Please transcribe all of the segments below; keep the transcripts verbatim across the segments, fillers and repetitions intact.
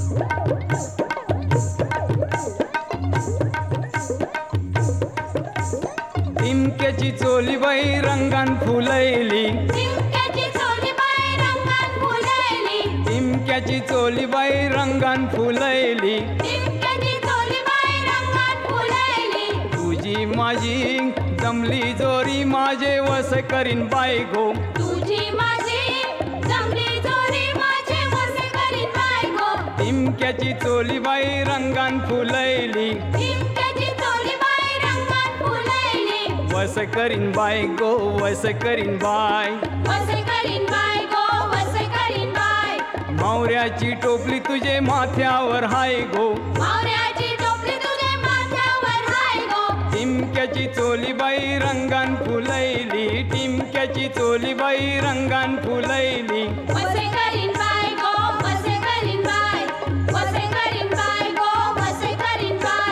टिमक्याची चोली बाई रंगान फुलैली, टिमक्याची चोली बाई रंगात फुलैली, टिमक्याची चोली बाई रंगान फुलैली, टिमक्याची चोली बाई रंगात फुलैली. तुझी माझी जमली जोरी माझे वस करीन बाई गो, तुझी माझी जमली जोडी माझे वस करीन बाई गो. टिमक्याची चोली बाई रंगान फुलैली, टिमक्याची चोली बाई रंगात फुलैली, वस करीन बाई गो वस करीन बाई. वस करीन बाई गो वस करीन बाई. मावऱ्याची टोपली तुझे माथ्यावर हाय गो, मावऱ्याची टोपली तुझे माथ्यावर हाय गो. टिमक्याची चोली बाई रंगान फुलैली, टिमक्याची चोली बाई रंगान फुलैली. वसे करीन बाई गो वसे करीन बाई. वसे करीन बाई गो वसे करीन बाई.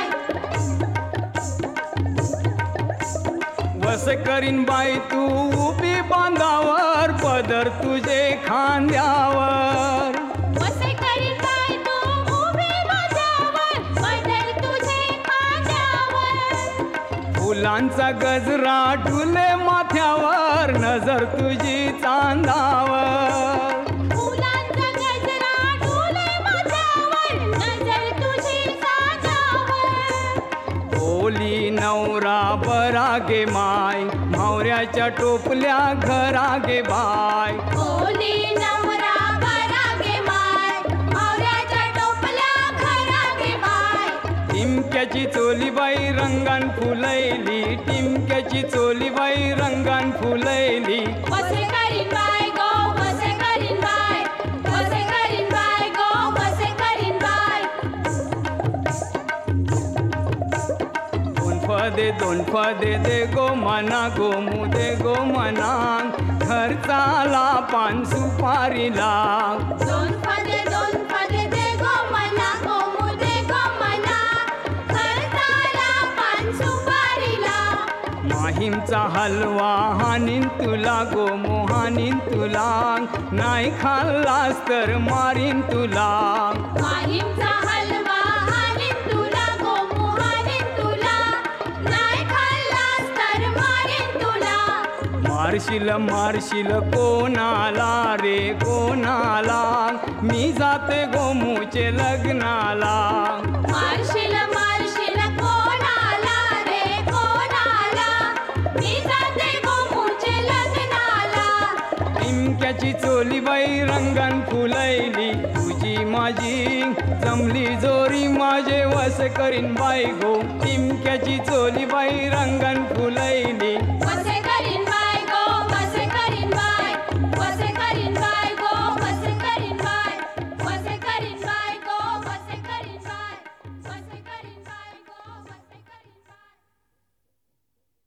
वस करीन बाई तू उभी बांधावर पदर तुझे खांद्यावर. वसे करीन बाई तू उभी माझ्यावर पदर तुझे खांद्यावर. फुलांचा गजरा डुले माथ्यावर नजर तुझी चांदावर. फुलांचा गजरा डोले माझ्यावर नजर तुझी साजावर. बोली नवरा बरा गे माय, मावऱ्याच्या टोपल्या घरा गे बाय. बोली नवरा बरा गे माय, मावऱ्याच्या टोपल्या खरा गे बाय. टिमक्याची चोली बाई रंगान फुलैली, टिमक्याची चोली बाई रंगान फुलैली. वसे करीन बाई गो वसे करीन बाई. वसे करीन बाई गो वसे करीन बाई. दोन फदे दोन फदे दे गो मना गो मुदे गो मना, खर्चाला पान सुपारीला. दोन फदे दोन फदे दे गो मना गो मुदे गो मना, खर्चाला पान सुपारीला. माहीमचा हलवा हानीन तुला गो मोहानीन तुला, नाही खाल्लास तर मारीन तुला. माहीमचा हलवा हानीन तुला गो मोहानीन तुला, नाही खाल्लास तर मारीन तुला. मारशील मारशील कोणाला रे कोणाला, मी जाते गोमूचे लग्नाला. मारशील मारशील कोणाला रे कोणाला, मी जाते गोमूचे लग्नाला. टिमक्याची चोली बाई रंगान फुलैली, तुझी माझी जमली जोरी माझे वस करीन बाई गो. टिमक्याची चोली बाई रंग